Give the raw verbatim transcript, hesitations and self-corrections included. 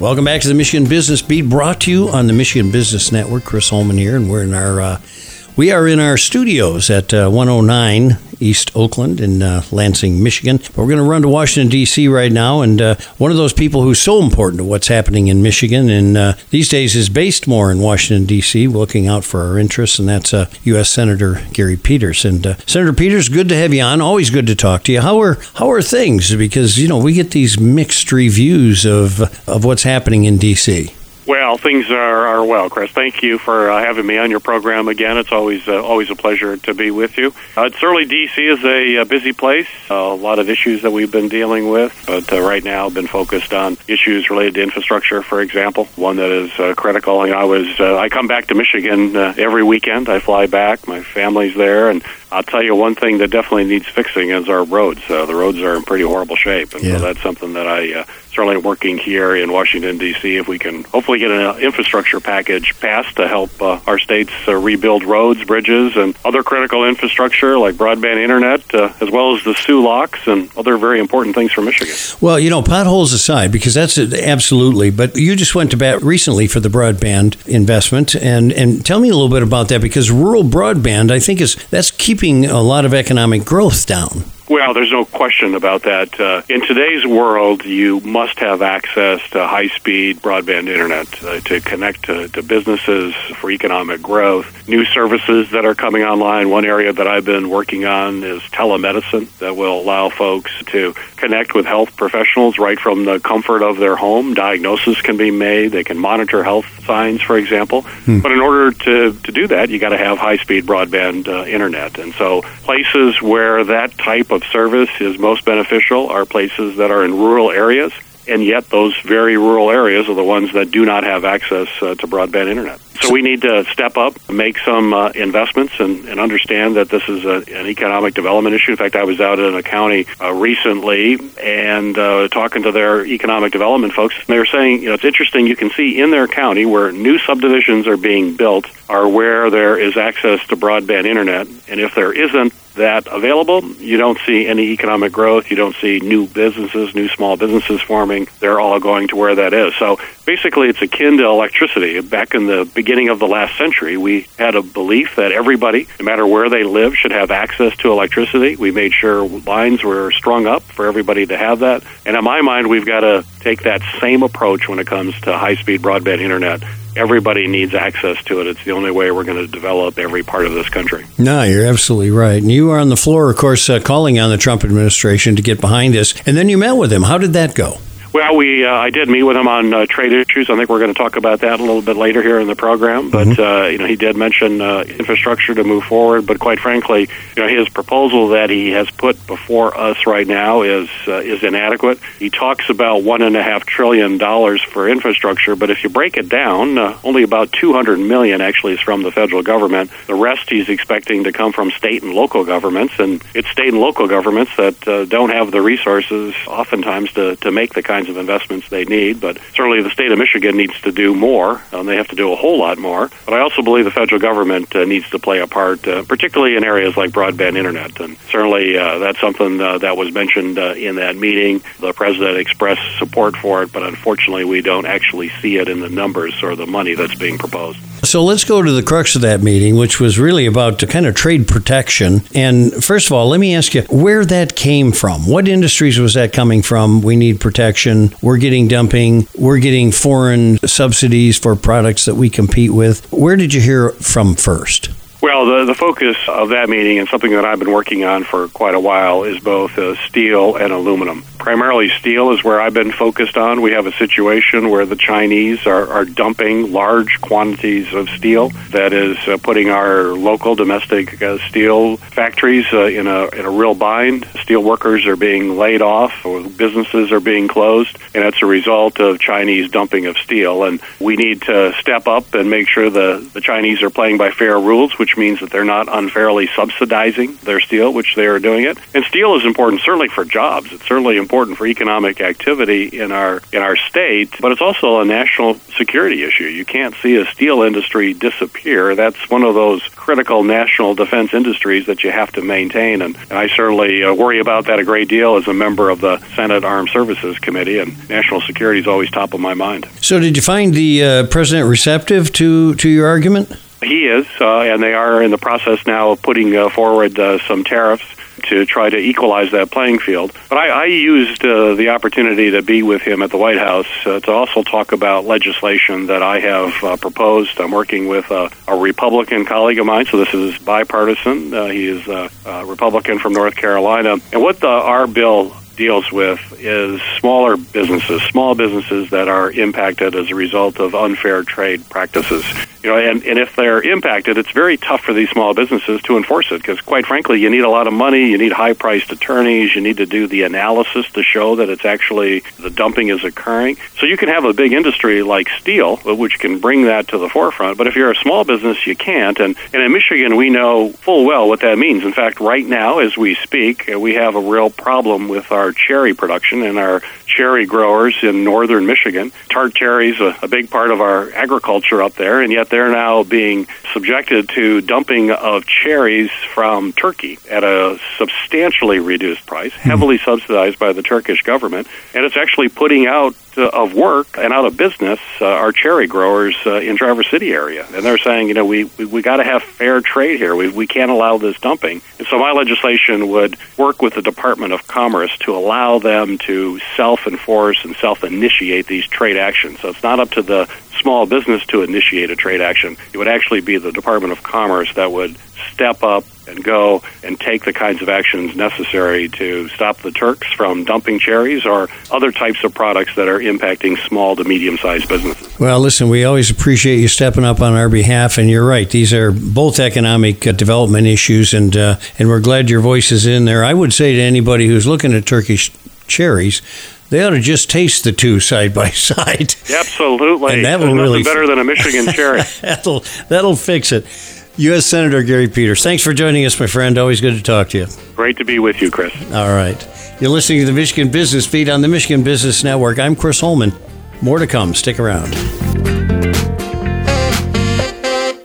Welcome back to the Michigan Business Beat, brought to you on the Michigan Business Network. Chris Holman here, and we're in our uh, we are in our studios at uh, one oh nine East Oakland in uh, Lansing, Michigan. But we're going to run to Washington, D C right now, and uh, one of those people who's so important to what's happening in Michigan, and uh, these days is based more in Washington, D C, looking out for our interests, and that's uh, U S Senator Gary Peters. And uh, Senator Peters, good to have you on. Always good to talk to you. How are how are things? Because, you know, we get these mixed reviews of of what's happening in D C. Well, things are, are well, Chris. Thank you for uh, having me on your program again. It's always uh, always a pleasure to be with you. Uh, certainly, D C is a, a busy place. Uh, a lot of issues that we've been dealing with, but uh, right now I've been focused on issues related to infrastructure, for example, one that is uh, critical. And I was uh, I come back to Michigan uh, every weekend. I fly back. My family's there, and I'll tell you one thing that definitely needs fixing is our roads. Uh, the roads are in pretty horrible shape, and yeah. so that's something that I uh, certainly working here in Washington, D C, if we can hopefully get an infrastructure package passed to help uh, our states uh, rebuild roads, bridges, and other critical infrastructure like broadband internet, uh, as well as the S U locks and other very important things for Michigan. Well, you know, potholes aside, because that's absolutely, but you just went to bat recently for the broadband investment, and, and tell me a little bit about that, because rural broadband, I think, is that's keeping a lot of economic growth down. Well, there's no question about that. Uh, in today's world, you must have access to high-speed broadband internet uh, to connect to, to businesses for economic growth. New services that are coming online. One area that I've been working on is telemedicine that will allow folks to connect with health professionals right from the comfort of their home. Diagnosis can be made. They can monitor health signs, for example. Hmm. But in order to, to do that, you got to have high-speed broadband uh, internet. And so places where that type of service is most beneficial are places that are in rural areas, and yet those very rural areas are the ones that do not have access uh, to broadband internet. So we need to step up, make some uh, investments, and, and understand that this is a, an economic development issue. In fact, I was out in a county uh, recently and uh, talking to their economic development folks. And they were saying, you know, it's interesting, you can see in their county where new subdivisions are being built are where there is access to broadband internet. And if there isn't that available, you don't see any economic growth. You don't see new businesses, new small businesses forming. They're all going to where that is. So basically, it's akin to electricity. Back in the beginning of the last century, we had a belief that everybody, no matter where they live, should have access to electricity. We made sure lines were strung up for everybody to have that. And in my mind, we've got to take that same approach when it comes to high-speed broadband internet. Everybody needs access to it. It's the only way we're going to develop every part of this country. No, you're absolutely right. And you were on the floor, of course, uh, calling on the Trump administration to get behind this. And then you met with him. How did that go? Well, we uh, I did meet with him on uh, trade issues. I think we're going to talk about that a little bit later here in the program. But mm-hmm. uh, you know, he did mention uh, infrastructure to move forward. But quite frankly, you know, his proposal that he has put before us right now is uh, is inadequate. He talks about one and a half trillion dollars for infrastructure, but if you break it down, uh, only about two hundred million actually is from the federal government. The rest he's expecting to come from state and local governments, and it's state and local governments that uh, don't have the resources oftentimes to to make the kinds of investments they need. But certainly the state of Michigan needs to do more, and they have to do a whole lot more. But I also believe the federal government uh, needs to play a part, uh, particularly in areas like broadband internet. And certainly uh, that's something uh, that was mentioned uh, in that meeting. The president expressed support for it, but unfortunately we don't actually see it in the numbers or the money that's being proposed. So let's go to the crux of that meeting, which was really about the kind of trade protection. And first of all, let me ask you where that came from. What industries was that coming from? We need protection. We're getting dumping. We're getting foreign subsidies for products that we compete with. Where did you hear from first? Well, the, the focus of that meeting, and something that I've been working on for quite a while, is both uh, steel and aluminum. Primarily steel is where I've been focused on. We have a situation where the Chinese are, are dumping large quantities of steel that is uh, putting our local domestic uh, steel factories uh, in a in a real bind. Steel workers are being laid off, or businesses are being closed, and it's a result of Chinese dumping of steel. And we need to step up and make sure the, the Chinese are playing by fair rules, which which means that they're not unfairly subsidizing their steel, which they are doing it. And steel is important certainly for jobs. It's certainly important for economic activity in our in our state, but it's also a national security issue. You can't see a steel industry disappear. That's one of those critical national defense industries that you have to maintain, and, and I certainly uh, worry about that a great deal as a member of the Senate Armed Services Committee, and national security is always top of my mind. So did you find the uh, president receptive to, to your argument? He is, uh, and they are in the process now of putting uh, forward uh, some tariffs to try to equalize that playing field. But I, I used uh, the opportunity to be with him at the White House uh, to also talk about legislation that I have uh, proposed. I'm working with uh, a Republican colleague of mine, so this is bipartisan. Uh, he is a, a Republican from North Carolina. And what the, our bill deals with is smaller businesses, small businesses that are impacted as a result of unfair trade practices. You know, and, and if they're impacted, it's very tough for these small businesses to enforce it because, quite frankly, you need a lot of money, you need high-priced attorneys, you need to do the analysis to show that it's actually the dumping is occurring. So you can have a big industry like steel, which can bring that to the forefront, but if you're a small business, you can't. And, and in Michigan, we know full well what that means. In fact, right now, as we speak, we have a real problem with our cherry production and our cherry growers in northern Michigan. Tart cherries a, a big part of our agriculture up there, and yet they're now being subjected to dumping of cherries from Turkey at a substantially reduced price, heavily subsidized by the Turkish government, and it's actually putting out uh, of work and out of business uh, our cherry growers uh, in Traverse City area. And they're saying, you know, we we, we got to have fair trade here. We we can't allow this dumping. And so my legislation would work with the Department of Commerce to allow them to self-enforce and self-initiate these trade actions. So it's not up to the small business to initiate a trade action. It would actually be the Department of Commerce that would step up and go and take the kinds of actions necessary to stop the Turks from dumping cherries or other types of products that are impacting small to medium-sized businesses. Well, listen, we always appreciate you stepping up on our behalf, and you're right. These are both economic uh, development issues, and uh, and we're glad your voice is in there. I would say to anybody who's looking at Turkish cherries, they ought to just taste the two side by side. Absolutely. And that There's will nothing really better than a Michigan cherry. that'll that'll fix it. U S Senator Gary Peters, thanks for joining us, my friend. Always good to talk to you. Great to be with you, Chris. All right. You're listening to the Michigan Business Beat on the Michigan Business Network. I'm Chris Holman. More to come. Stick around.